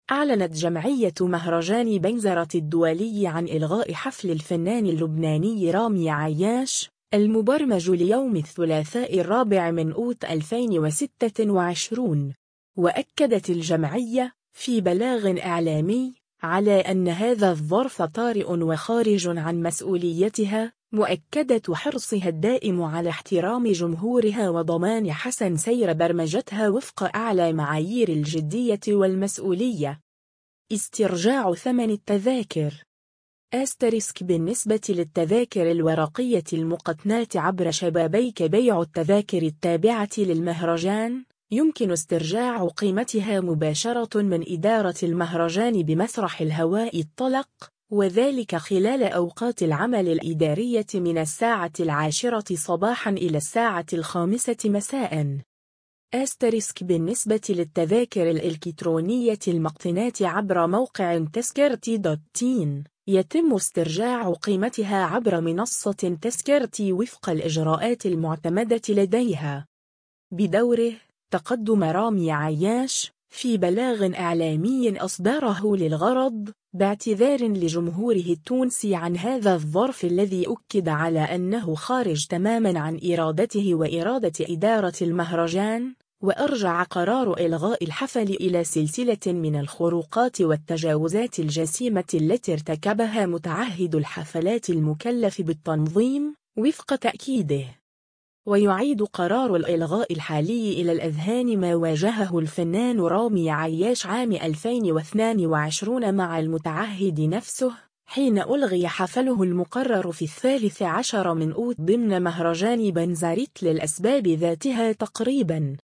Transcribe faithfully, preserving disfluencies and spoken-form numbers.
أعلنت جمعية مهرجان بنزرة الدولي عن إلغاء حفل الفنان اللبناني رامي عياش المبرمج ليوم الثلاثاء الرابع من أوت ألفين وستة وعشرين. وأكدت الجمعية في بلاغ إعلامي على أن هذا الظرف طارئ وخارج عن مسؤوليتها، مؤكدة حرصها الدائم على احترام جمهورها وضمان حسن سير برمجتها وفق أعلى معايير الجدية والمسؤولية. استرجاع ثمن التذاكر. أسترسك بالنسبة للتذاكر الورقية المقتناة عبر شبابيك بيع التذاكر التابعة للمهرجان، يمكن استرجاع قيمتها مباشرة من إدارة المهرجان بمسرح الهواء الطلق، وذلك خلال أوقات العمل الإدارية من الساعة العاشرة صباحا إلى الساعة الخامسة مساء. أسترسك بالنسبة للتذاكر الإلكترونية المقتناة عبر موقع تذكرتي دوت تين، يتم استرجاع قيمتها عبر منصة تذكرتي وفق الإجراءات المعتمدة لديها. بدوره، تقدم رامي عياش في بلاغ إعلامي أصدره للغرض باعتذار لجمهوره التونسي عن هذا الظرف الذي أكد على أنه خارج تماما عن إرادته وإرادة إدارة المهرجان، وأرجع قرار إلغاء الحفل إلى سلسلة من الخروقات والتجاوزات الجسيمة التي ارتكبها متعهد الحفلات المكلف بالتنظيم وفق تأكيده. ويعيد قرار الإلغاء الحالي إلى الأذهان ما واجهه الفنان رامي عياش عام ألفين واثنين وعشرين مع المتعهد نفسه، حين ألغي حفله المقرر في الثالث عشر من أوت ضمن مهرجان بنزرت للأسباب ذاتها تقريباً.